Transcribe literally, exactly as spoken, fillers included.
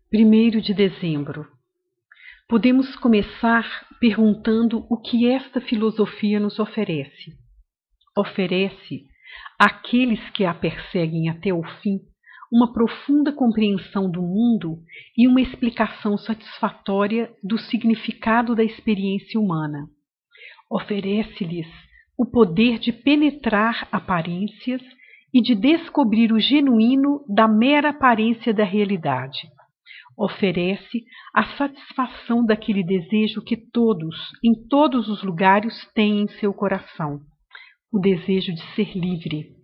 primeiro de dezembro. Podemos começar perguntando o que esta filosofia nos oferece. Oferece àqueles que a perseguem até o fim uma profunda compreensão do mundo e uma explicação satisfatória do significado da experiência humana. Oferece-lhes o poder de penetrar aparências e de descobrir o genuíno da mera aparência da realidade. Oferece a satisfação daquele desejo que todos, em todos os lugares, têm em seu coração, o desejo de ser livre.